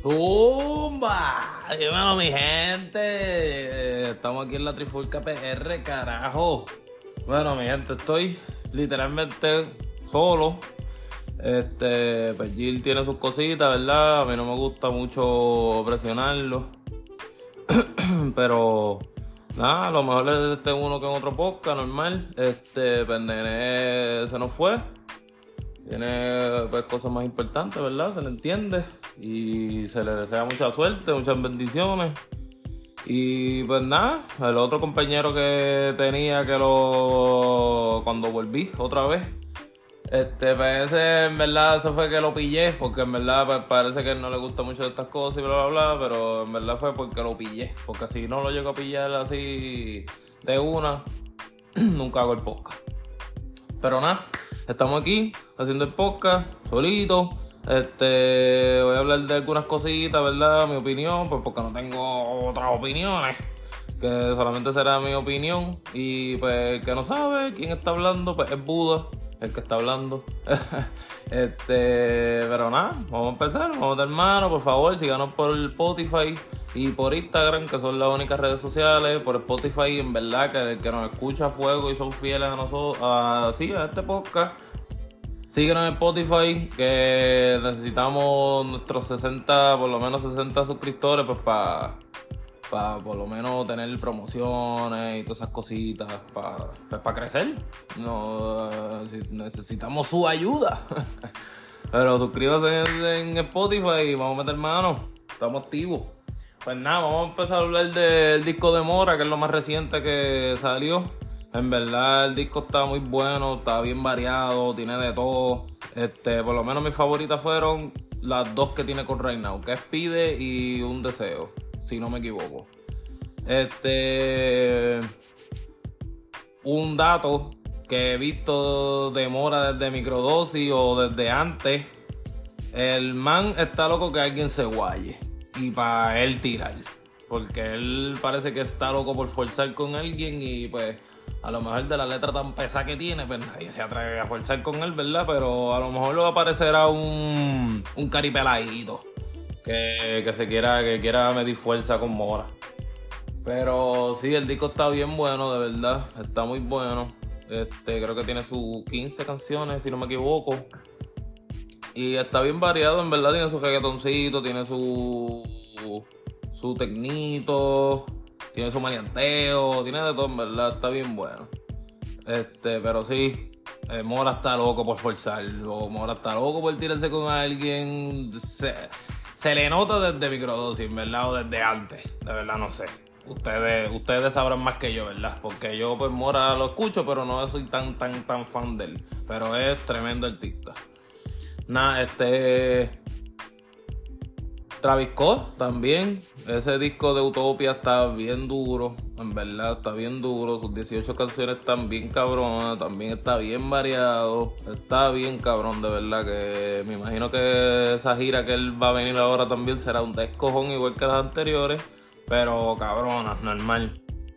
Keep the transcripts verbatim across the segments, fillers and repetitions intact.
¡Zumba! Dímelo, mi gente. Estamos aquí en la Trifulca P R, carajo. Bueno, mi gente, estoy literalmente solo. Este, pues Gil tiene sus cositas, ¿verdad? A mí no me gusta mucho presionarlo. Pero nada, a lo mejor es este uno que en otro podcast, normal. Este, pues Nene se nos fue. Tiene pues cosas más importantes, ¿verdad? Se le entiende. Y se le desea mucha suerte, muchas bendiciones. Y pues nada, el otro compañero que tenía que lo... Cuando volví otra vez, este, pues ese en verdad eso fue que lo pillé, porque en verdad pues, parece que no le gusta mucho de estas cosas y bla bla bla, pero en verdad fue porque lo pillé, porque si no lo llego a pillar así de una, nunca hago el podcast. Pero nada, estamos aquí haciendo el podcast solito. Este, voy a hablar de algunas cositas, ¿verdad? Mi opinión, pues porque no tengo otras opiniones, que solamente será mi opinión. Y pues el que no sabe quién está hablando, pues es Buda el que está hablando. Este, pero nada, vamos a empezar, vamos de hermano, por favor, síganos por Spotify y por Instagram, que son las únicas redes sociales. Por Spotify, en verdad, que el que nos escucha a fuego y son fieles a nosotros, a, sí, a este podcast, síguenos en Spotify, que necesitamos nuestros sesenta, por lo menos sesenta suscriptores, pues para para por lo menos tener promociones y todas esas cositas, para pues, pa crecer. No, eh, necesitamos su ayuda. Pero suscríbase en, en Spotify y vamos a meter mano. Estamos activos. Pues nada, vamos a empezar a hablar del disco de Mora, que es lo más reciente que salió. En verdad el disco está muy bueno, está bien variado, tiene de todo. Este, por lo menos mis favoritas fueron las dos que tiene con Right Now, que es Pide y Un Deseo, si no me equivoco. Este, un dato que he visto de Mora desde Microdosis o desde antes, el man está loco que alguien se guaye y para él tirar, porque él parece que está loco por forzar con alguien y pues a lo mejor de la letra tan pesada que tiene, pues nadie se atreve a forzar con él, ¿verdad? Pero a lo mejor le va a parecer a un, un caripeladito que, que se quiera, que quiera medir fuerza con Mora. Pero sí, el disco está bien bueno, de verdad, está muy bueno. Este, creo que tiene sus quince canciones, si no me equivoco. Y está bien variado, en verdad, tiene su reggaetoncito, tiene su, su tecnito, tiene su manianteo, tiene de todo, en verdad, está bien bueno. Este, pero sí, eh, Mora está loco por forzarlo, Mora está loco por tirarse con alguien. Se, se le nota desde Microdosis, ¿verdad? O desde antes, de verdad, no sé. Ustedes, ustedes sabrán más que yo, ¿verdad? Porque yo, pues, Mora lo escucho, pero no soy tan, tan, tan fan de él. Pero es tremendo artista. Nada, este... Travis Scott también, ese disco de Utopia está bien duro, en verdad está bien duro, sus dieciocho canciones están bien cabronas, también está bien variado, está bien cabrón, de verdad, que me imagino que esa gira que él va a venir ahora también será un descojón igual que las anteriores, pero cabronas, normal.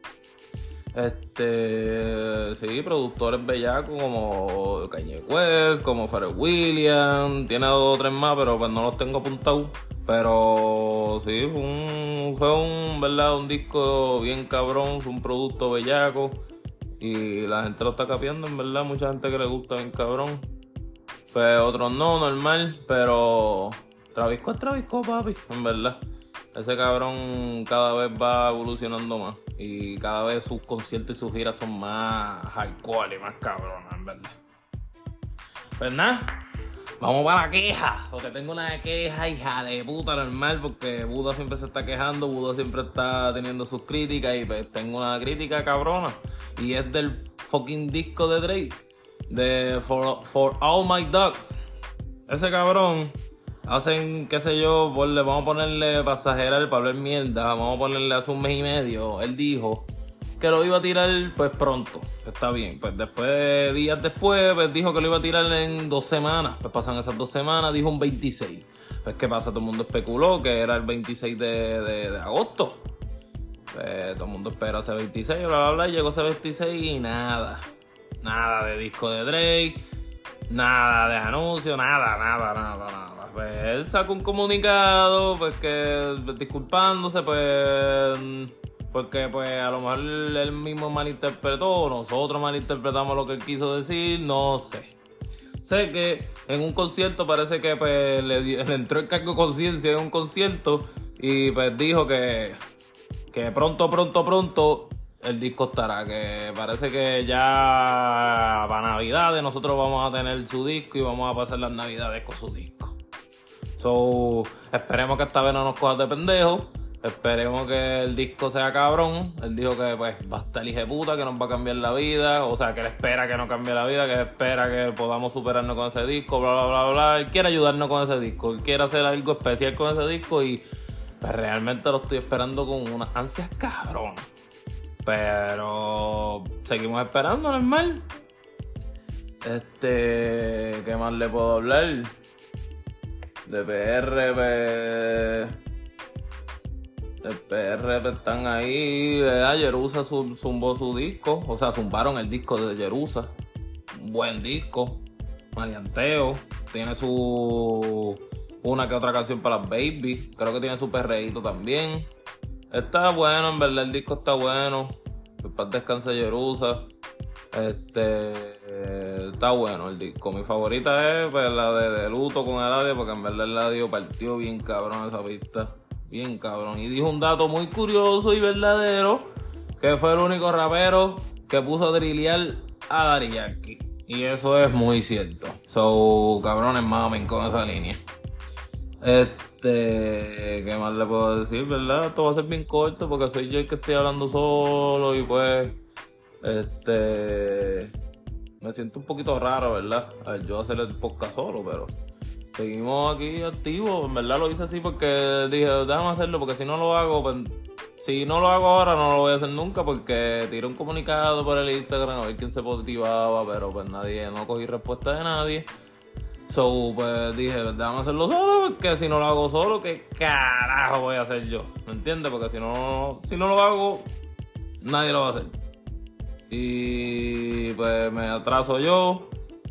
Este, sí, productores bellacos como Kanye West, como Pharrell Williams, tiene dos o tres más, pero pues no los tengo apuntados. Pero sí, fue un, fue un, ¿verdad? Un disco bien cabrón, fue un producto bellaco y la gente lo está capeando, en verdad, mucha gente que le gusta bien cabrón. Pues otros no, normal, pero Travis Scott es Travis Scott, papi, en verdad. Ese cabrón cada vez va evolucionando más y cada vez sus conciertos y sus giras son más hardcore y más cabronas, en verdad. Pues nada, vamos para la queja, porque tengo una queja hija de puta normal, porque Buda siempre se está quejando, Buda siempre está teniendo sus críticas y pues tengo una crítica cabrona y es del fucking disco de Drake, de For, For All My Dogs. Ese cabrón hacen, qué sé yo, por, le vamos a ponerle pasajeral para hablar mierda, vamos a ponerle hace un mes y medio, él dijo que lo iba a tirar pues pronto, está bien, pues después, días después, pues dijo que lo iba a tirar en dos semanas, pues pasan esas dos semanas, dijo un veintiséis, pues qué pasa, todo el mundo especuló que era el veintiséis de, de, de agosto, pues todo el mundo espera ese veintiséis, bla bla bla, y llegó ese veintiséis y nada, nada de disco de Drake, nada de anuncio, nada, nada, nada, nada. pues él sacó un comunicado, pues que disculpándose, pues porque pues a lo mejor él mismo malinterpretó, nosotros malinterpretamos lo que él quiso decir, no sé. Sé que en un concierto parece que pues le, le entró el cargo de conciencia en un concierto y pues dijo que, que pronto, pronto, pronto el disco estará, que parece que ya para Navidades nosotros vamos a tener su disco y vamos a pasar las Navidades con su disco. So, esperemos que esta vez no nos coja de pendejos. Esperemos que el disco sea cabrón. Él dijo que pues va a estar hijeputa, que nos va a cambiar la vida. O sea, que él espera que nos cambie la vida, que él espera que podamos superarnos con ese disco, bla, bla, bla, bla. Él quiere ayudarnos con ese disco. Él quiere hacer algo especial con ese disco y pues, realmente lo estoy esperando con unas ansias cabrón. Pero seguimos esperando, normal. Este, ¿qué más le puedo hablar? De P R, pues... El P R pues, están ahí, ¿verdad? Jerusa zumbó su disco, o sea, zumbaron el disco de Jerusa. Un buen disco, maleanteo, tiene su una que otra canción para las baby, creo que tiene su perreíto también. Está bueno, en verdad el disco está bueno. Que paz descanse Jerusa. Este eh, está bueno el disco. Mi favorita es pues, la de, de Luto con Eladio, porque en verdad Eladio partió bien cabrón esa pista. Bien cabrón. Y dijo un dato muy curioso y verdadero, que fue el único rapero que puso a drillear a Daddy Yankee. Y eso es muy cierto. So, cabrones, mamen con esa línea. Este, ¿qué más le puedo decir, verdad? Esto va a ser bien corto porque soy yo el que estoy hablando solo y pues, este, me siento un poquito raro, ¿verdad? A ver, yo hacer el podcast solo, pero seguimos aquí activos. En verdad lo hice así porque dije, déjame hacerlo porque si no lo hago, pues, si no lo hago ahora no lo voy a hacer nunca porque tiré un comunicado por el Instagram a ver quién se positivaba, pero pues nadie, no cogí respuesta de nadie. So, pues dije, déjame hacerlo solo, porque si no lo hago solo, ¿qué carajo voy a hacer yo? ¿Me entiendes? Porque si no, si no lo hago, nadie lo va a hacer. Y pues me atraso yo,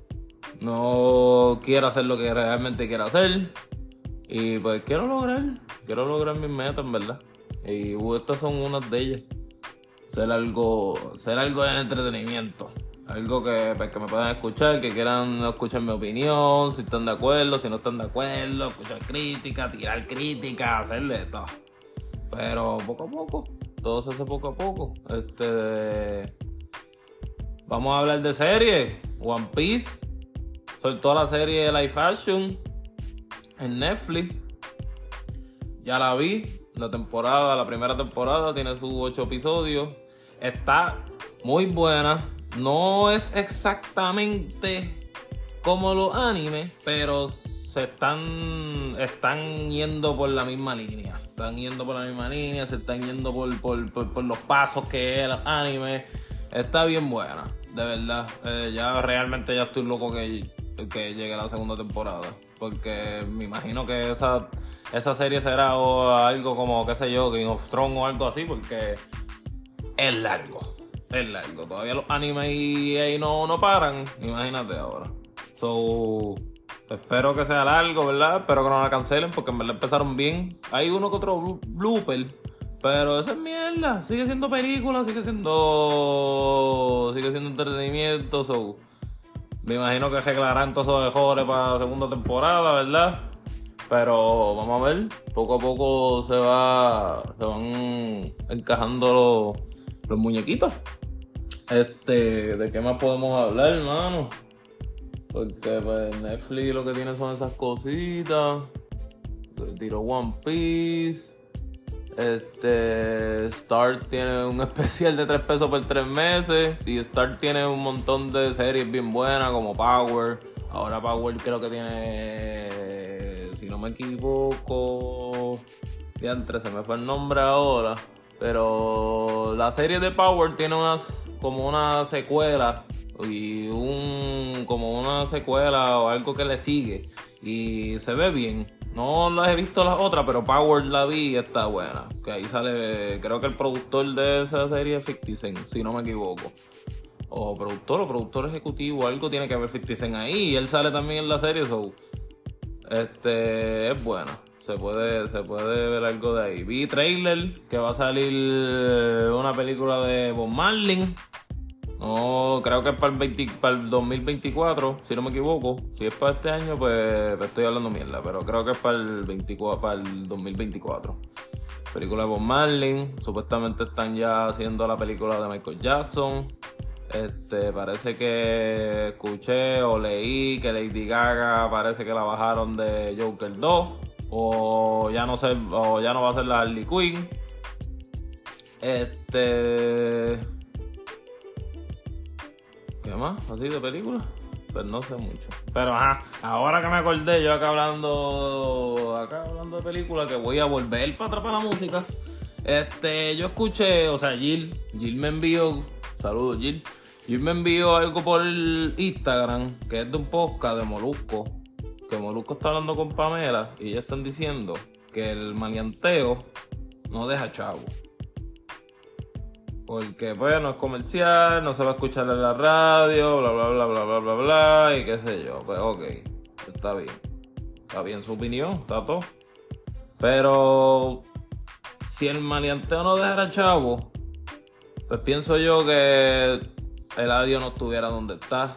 no quiero hacer lo que realmente quiero hacer. Y pues quiero lograr, quiero lograr mis metas, en verdad. Y uh, estas son unas de ellas. Ser algo, ser algo de entretenimiento. Algo que, pues, que me puedan escuchar, que quieran escuchar mi opinión, si están de acuerdo, si no están de acuerdo, escuchar crítica, tirar crítica, hacerle todo. Pero poco a poco, todo se hace poco a poco. Este, vamos a hablar de series. One Piece soltó la serie de live action en Netflix. Ya la vi, la temporada, la primera temporada tiene sus ocho episodios. Está muy buena. No es exactamente como los animes, pero se están, están yendo por la misma línea. Están yendo por la misma línea, se están yendo por, por, por, por los pasos que es los animes. Está bien buena, de verdad. Eh, ya realmente ya estoy loco que, que llegue la segunda temporada. Porque me imagino que esa, esa serie será o algo como, qué sé yo, Game of Thrones o algo así, porque es largo. Es largo, todavía los animes ahí, ahí no, no paran, imagínate ahora. So, espero que sea largo, ¿verdad? Espero que no la cancelen porque en verdad empezaron bien. Hay uno que otro blooper, pero eso es mierda. Sigue siendo película, sigue siendo sigue siendo entretenimiento. So, me imagino que arreglarán todos esos mejores para la segunda temporada, ¿verdad? Pero vamos a ver, poco a poco se va se van encajando los, los muñequitos. Este, ¿de qué más podemos hablar, hermano? Porque pues Netflix lo que tiene son esas cositas. Tiró One Piece. Este, Star tiene un especial de tres pesos por tres meses. Y Star tiene un montón de series bien buenas como Power. Ahora Power creo que tiene, si no me equivoco, diantre, se me fue el nombre ahora. Pero la serie de Power tiene unas como una secuela y un como una secuela o algo que le sigue y se ve bien. No las he visto las otras, pero Power la vi y está buena. Que ahí sale, creo que el productor de esa serie es fifty Cent, si no me equivoco. O productor o productor ejecutivo, algo tiene que haber fifty Cent ahí. Y él sale también en la serie, so Este, es buena. Se puede, se puede ver algo de ahí. Vi trailer que va a salir una película de Bob Marley. No, creo que es para el, veinte, para el dos mil veinticuatro, si no me equivoco. Si es para este año, pues estoy hablando mierda, pero creo que es para el, veinticuatro, para el dos mil veinticuatro. Película de Bob Marley. Supuestamente están ya haciendo la película de Michael Jackson. Este, parece que escuché o leí que Lady Gaga parece que la bajaron de Joker dos. O ya no sé, o ya no va a ser la Harley Quinn. Este... ¿Qué más? ¿Así de película? Pues no sé mucho. Pero ajá, ahora que me acordé, yo acá hablando acá hablando de película, que voy a volver para atrás para la música. Este, yo escuché, o sea, Jill, Jill me envió, saludos Jill, Jill me envió algo por el Instagram, que es de un podcast de Molusco, que Molusco está hablando con Pamela, y ellos están diciendo que el maleanteo no deja chavo. Porque pues no es comercial, no se va a escuchar en la radio, bla bla bla bla bla bla bla, y qué sé yo. Pues ok, está bien. Está bien su opinión, está todo. Pero si el maleanteo no dejara chavo, pues pienso yo que Eladio no estuviera donde está.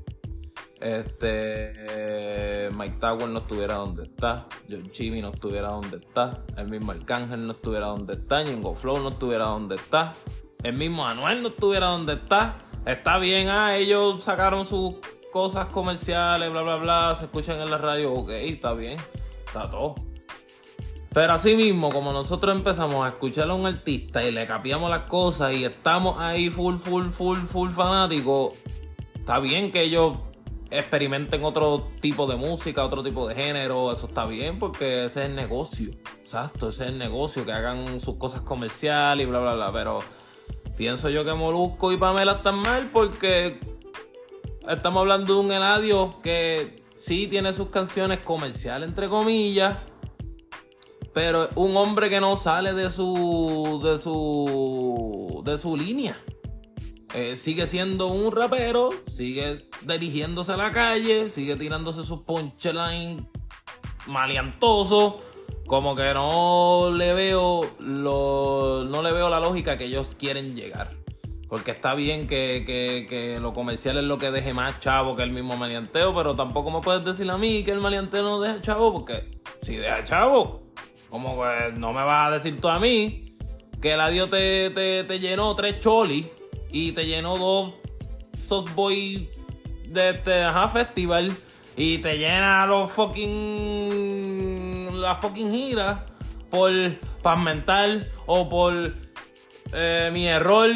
Este eh, Mike Tower no estuviera donde está, John Chimmy no estuviera donde está, el mismo Arcángel no estuviera donde está, Ñengo Flow no estuviera donde está, el mismo Anuel no estuviera donde está. Está bien, ah, ellos sacaron sus cosas comerciales, bla bla bla, se escuchan en la radio, ok, está bien, está todo. Pero así mismo, como nosotros empezamos a escuchar a un artista y le capiamos las cosas y estamos ahí full, full, full, full fanáticos, está bien que ellos experimenten otro tipo de música, otro tipo de género, eso está bien porque ese es el negocio, exacto, ese es el negocio, que hagan sus cosas comerciales y bla bla bla, pero pienso yo que Molusco y Pamela están mal porque estamos hablando de un Eladio que sí tiene sus canciones comerciales entre comillas, pero un hombre que no sale de su de su de su línea. Eh, sigue siendo un rapero, sigue dirigiéndose a la calle, sigue tirándose sus punchlines maleantosos, como que no le veo lo, no le veo la lógica que ellos quieren llegar. Porque está bien que, que, que lo comercial es lo que deje más chavo que el mismo maleanteo, pero tampoco me puedes decir a mí que el maleanteo no deja chavo, porque si deja chavo, como que no me vas a decir tú a mí que el adiós te, te, te llenó tres cholis y te llenó dos Softboy de este ajá, festival y te llena los fucking la fucking gira por Paz Mental o por eh, Mi Error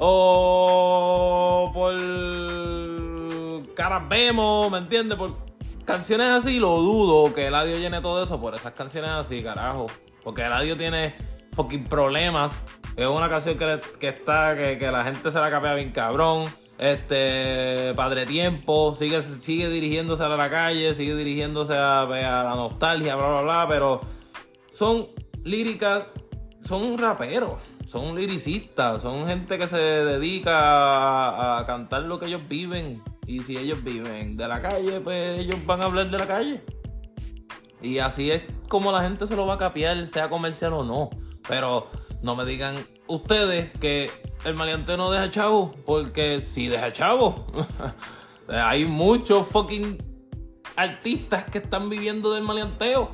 o por Caras Vemos, ¿me entiendes? Por canciones así lo dudo que Eladio llene todo eso por esas canciones así, carajo, porque Eladio tiene fucking problemas. Es una canción que, que está, que, que la gente se la capea bien cabrón. Este, Padre Tiempo, sigue, sigue dirigiéndose a la calle, sigue dirigiéndose a, a la nostalgia, bla, bla, bla, pero son líricas, son raperos, son lyricistas, son gente que se dedica a, a cantar lo que ellos viven. Y si ellos viven de la calle, pues ellos van a hablar de la calle. Y así es como la gente se lo va a capear, sea comercial o no. Pero no me digan ustedes que el maleanteo no deja chavo, porque sí deja chavo. Hay muchos fucking artistas que están viviendo del maleanteo.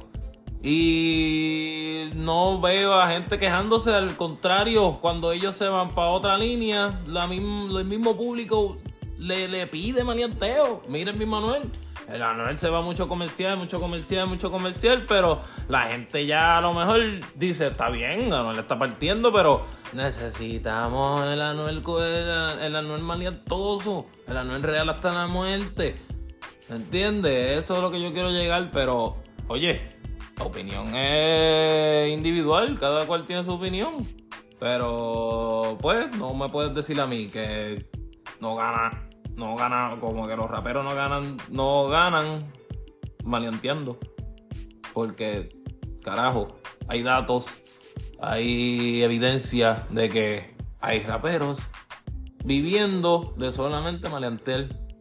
Y no veo a gente quejándose, al contrario, cuando ellos se van para otra línea, la misma, el mismo público le, le pide maleanteo. Miren mi Manuel. El Anuel se va mucho comercial, mucho comercial, mucho comercial, pero la gente ya a lo mejor dice, está bien, Anuel está partiendo, pero necesitamos el Anuel, el, el Anuel maleantoso, el Anuel real hasta la muerte. ¿Se entiende? Eso es lo que yo quiero llegar, pero, oye, la opinión es individual, cada cual tiene su opinión. Pero, pues, no me puedes decir a mí que no gana. No ganan, como que los raperos no ganan, no ganan maleanteando. Porque, carajo, hay datos, hay evidencia de que hay raperos viviendo de solamente maleantear.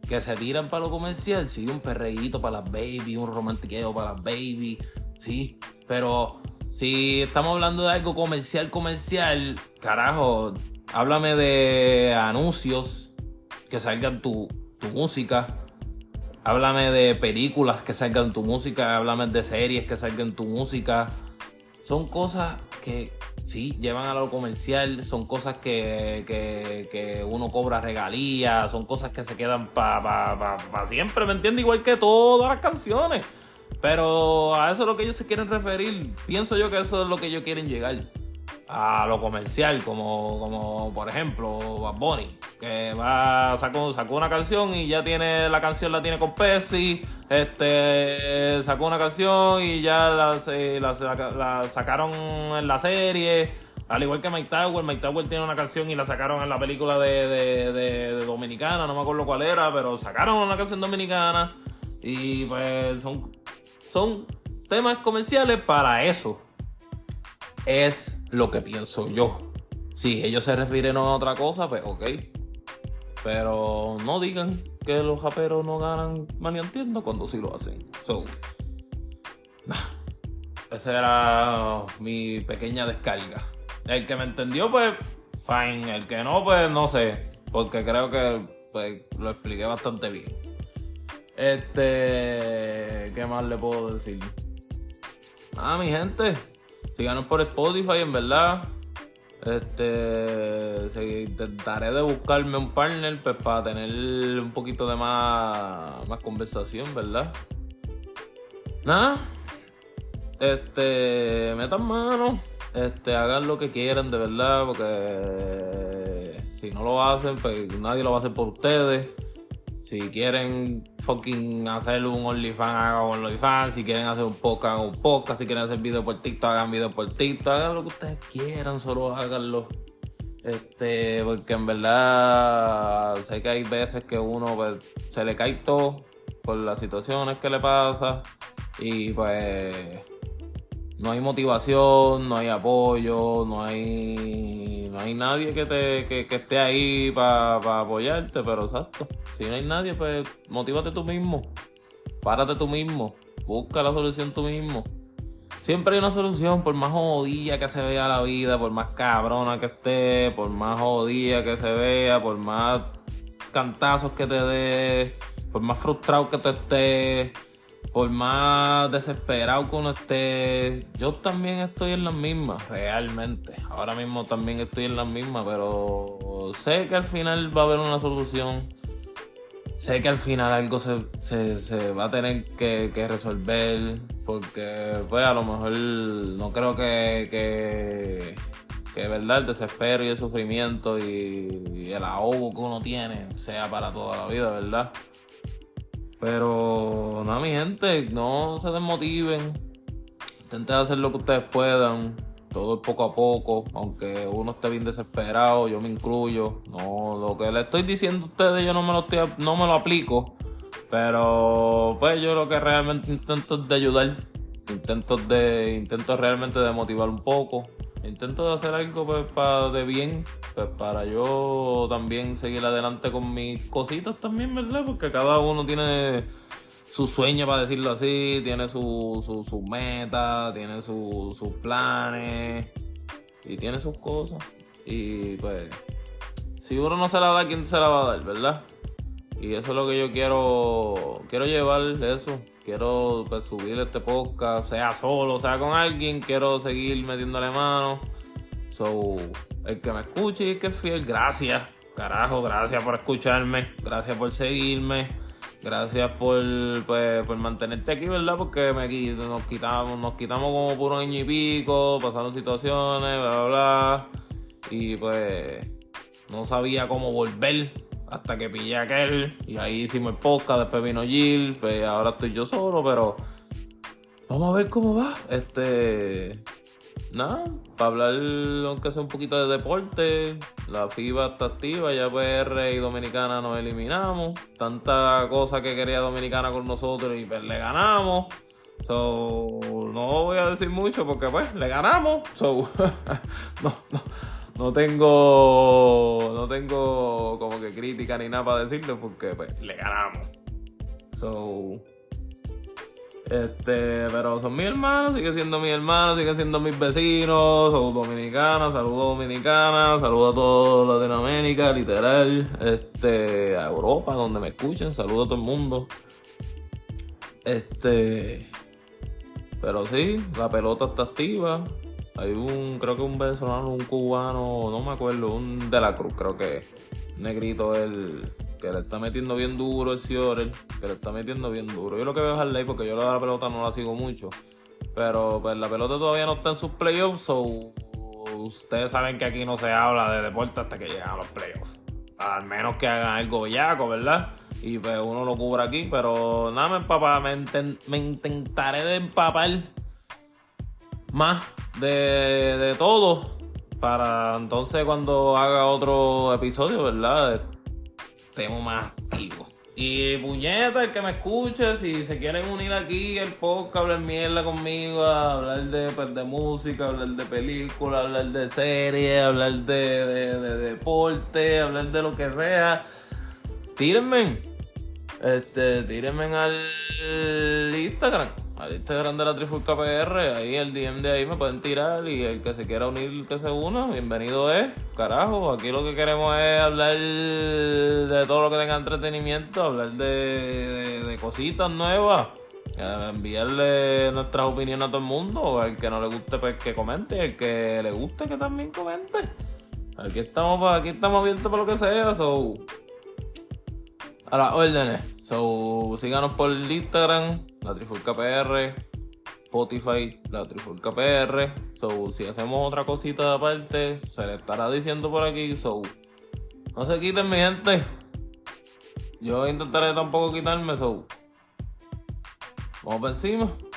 que se tiran para lo comercial, sí, un perreíto para las baby, un romantiqueo para las baby, sí, pero si estamos hablando de algo comercial, comercial, carajo, háblame de anuncios que salgan tu, tu música, háblame de películas que salgan tu música, háblame de series que salgan tu música. Son cosas que sí llevan a lo comercial, son cosas que, que, que uno cobra regalías, son cosas que se quedan para pa, pa, pa siempre, ¿me entiendes? Igual que todas las canciones. Pero a eso es lo que ellos se quieren referir. Pienso yo que eso es lo que ellos quieren llegar. A lo comercial, como, como por ejemplo Bad Bunny, que va sacó, sacó una canción y ya tiene la canción la tiene con Pepsi, este sacó una canción y ya la, la, la, la sacaron en la serie, al igual que Mike Tower. Mike Tower tiene una canción y la sacaron en la película de, de, de, de Dominicana, no me acuerdo cuál era, pero sacaron una canción dominicana y pues son, son temas comerciales para eso. Es lo que pienso yo. Si ellos se refieren a otra cosa, pues ok. Pero no digan que los raperos no ganan maniantiendo cuando sí lo hacen. So, nah. Esa era mi pequeña descarga. El que me entendió, pues, fine. El que no, pues, no sé. Porque creo que pues, lo expliqué bastante bien. Este... ¿Qué más le puedo decir? Ah, mi gente, síganos por Spotify, en verdad. Este, se, intentaré de buscarme un partner pues, para tener un poquito de más, más conversación, ¿verdad? Nada. Este, metan mano. Este, hagan lo que quieran, de verdad, porque si no lo hacen, pues nadie lo va a hacer por ustedes. Si quieren fucking hacer un OnlyFans, hagan un OnlyFans. Si quieren hacer un podcast, hagan un podcast. Si quieren hacer video por TikTok, hagan video por TikTok. Hagan lo que ustedes quieran, solo háganlo. Este, porque en verdad sé que hay veces que uno pues, se le cae todo por las situaciones que le pasa. Y pues no hay motivación, no hay apoyo, no hay no hay nadie que te que, que esté ahí para pa apoyarte, pero exacto, si no hay nadie, pues motívate tú mismo, párate tú mismo, busca la solución tú mismo. Siempre hay una solución, por más jodida que se vea la vida, por más cabrona que esté, por más jodida que se vea, por más cantazos que te dé, por más frustrado que te estés, por más desesperado que uno esté, yo también estoy en las mismas, realmente. Ahora mismo también estoy en las mismas, pero sé que al final va a haber una solución. Sé que al final algo se, se, se va a tener que, que resolver, porque pues a lo mejor no creo que, que, que verdad, el desespero y el sufrimiento y, y el ahogo que uno tiene sea para toda la vida, ¿verdad? Pero no, mi gente, no se desmotiven. Intenten hacer lo que ustedes puedan. Todo es poco a poco. Aunque uno esté bien desesperado, yo me incluyo. No, lo que le estoy diciendo a ustedes yo no me lo estoy, no me lo aplico. Pero pues yo lo que realmente intento es de ayudar. Intento de, intento realmente de motivar un poco. Intento de hacer algo pues, para de bien, pues para yo también seguir adelante con mis cositas también, ¿verdad? Porque cada uno tiene su sueño, para decirlo así, tiene su, su, su meta, tiene su, sus planes y tiene sus cosas. Y pues, si uno no se la da, ¿quién se la va a dar, verdad? Y eso es lo que yo quiero, quiero llevar de eso. Quiero pues, subir este podcast, sea solo, sea con alguien. Quiero seguir metiéndole mano. So, el que me escuche y el que es fiel, gracias. Carajo, gracias por escucharme. Gracias por seguirme. Gracias por, pues, por mantenerte aquí, ¿verdad? Porque me, nos, quitamos, nos quitamos como por un año y pico. Pasaron situaciones, bla, bla, bla. Y pues no sabía cómo volver. Hasta que pillé a aquel y ahí hicimos el podcast, después vino Jill, pues ahora estoy yo solo, pero vamos a ver cómo va. Este, nada, para hablar aunque sea un poquito de deporte, la FIBA está activa, ya P R y Dominicana nos eliminamos, tanta cosa que quería Dominicana con nosotros y pues le ganamos. So, no voy a decir mucho porque pues le ganamos. So, no, no. no tengo, no tengo como que crítica ni nada para decirle porque pues le ganamos. So, este, pero son mis hermanos, sigue siendo mis hermanos, sigue siendo mis vecinos, son dominicanas, saludos dominicanas, saludos a toda Latinoamérica, literal, este, a Europa, donde me escuchen, saludos a todo el mundo. Este, pero sí, la pelota está activa. Hay un, creo que un venezolano, un cubano, no me acuerdo, un de la Cruz, creo que negrito el que le está metiendo bien duro el Ciorel, que le está metiendo bien duro. Yo lo que veo es Harley porque yo la pelota no la sigo mucho, pero pues la pelota todavía no está en sus playoffs, so ustedes saben que aquí no se habla de deporte hasta que llegan a los playoffs. Al menos que hagan algo bellaco, ¿verdad? Y pues uno lo cubre aquí, pero nada, me empapa, me, inten, me intentaré de empapar más de, de todo para entonces cuando haga otro episodio, ¿verdad? Estemos más activos. Y puñeta, el que me escuche, si se quieren unir aquí al podcast, hablar mierda conmigo, hablar de, pues, de música, hablar de películas, hablar de series, hablar de, de, de deporte, hablar de lo que sea, tírenme. Este, tírenme al Instagram, al Instagram de la Trifulca P R, ahí el D M de ahí me pueden tirar y el que se quiera unir que se una, bienvenido es, carajo, aquí lo que queremos es hablar de todo lo que tenga entretenimiento, hablar de, de, de cositas nuevas, enviarle nuestras opiniones a todo el mundo, al que no le guste pues que comente, el que le guste que también comente, aquí estamos, aquí estamos abiertos para lo que sea, so... a las órdenes. So, síganos por Instagram, la Trifulca P R, Spotify, la Trifulca P R. So, si hacemos otra cosita aparte, se le estará diciendo por aquí. So, no se quiten, mi gente. Yo intentaré tampoco quitarme. So, vamos por encima.